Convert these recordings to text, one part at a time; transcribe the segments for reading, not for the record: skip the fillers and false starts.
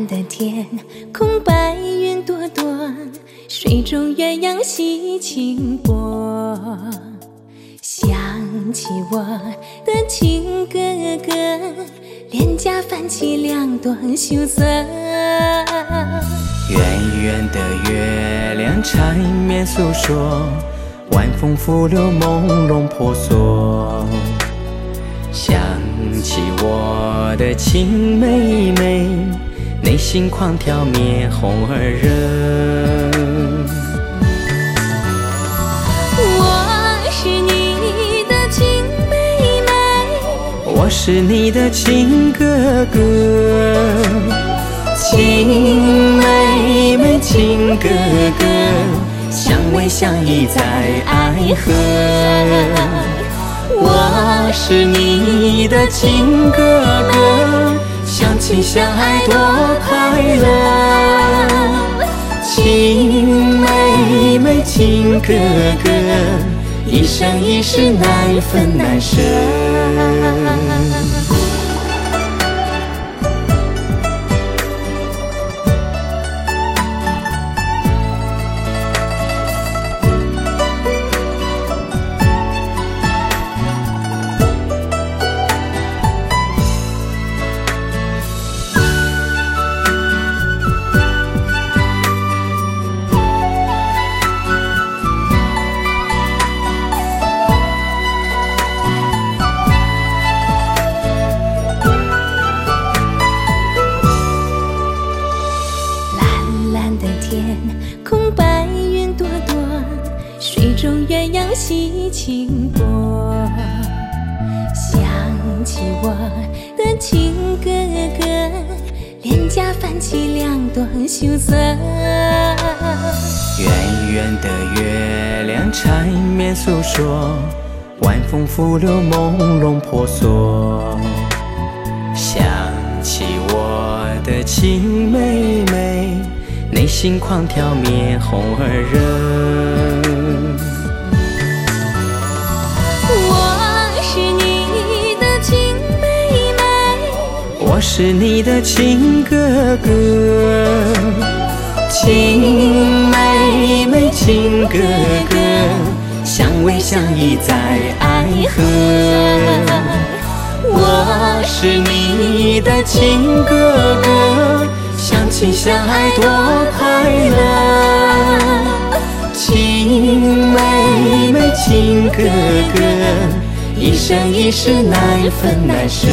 的天空白云朵朵，水中鸳鸯戏轻波。想起我的亲哥哥，脸颊泛起两朵羞涩。 圆圆的月亮缠绵诉说，晚风拂柳朦胧婆娑。想起我的亲妹妹，内心狂跳面红耳热。 我是你的亲妹妹， 我是你的亲哥哥。亲妹妹亲哥哥，相偎相依在爱河。我是你的亲哥哥，相亲相爱多快乐。亲妹妹亲哥哥，一生一世难分难舍。 天空白云朵朵，水中鸳鸯戏轻波。想起我的亲哥哥，脸颊泛起两朵羞涩。 圆圆的月亮缠绵诉说，晚风拂柳朦胧婆娑。想起我的亲妹妹，内心狂跳面红耳热。 我是你的亲妹妹， 我是你的亲哥哥。亲妹妹亲哥哥，相偎相依在爱河。我是你的亲哥哥，相亲相爱多快乐。亲妹妹亲哥哥，一生一世难分难舍。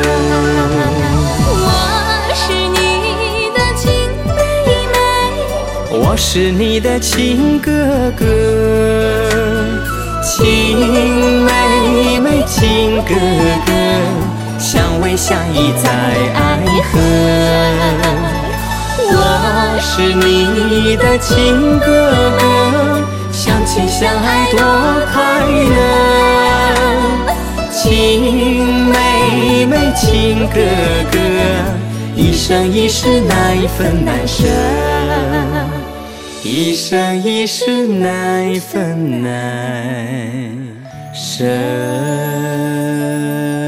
我是你的亲妹妹， 我是你的亲哥哥。亲妹妹亲哥哥，相偎相依在爱河。我是你的亲哥哥，相亲相爱多快乐。亲妹妹亲哥哥，一生一世难分难舍。一生一世难分难舍。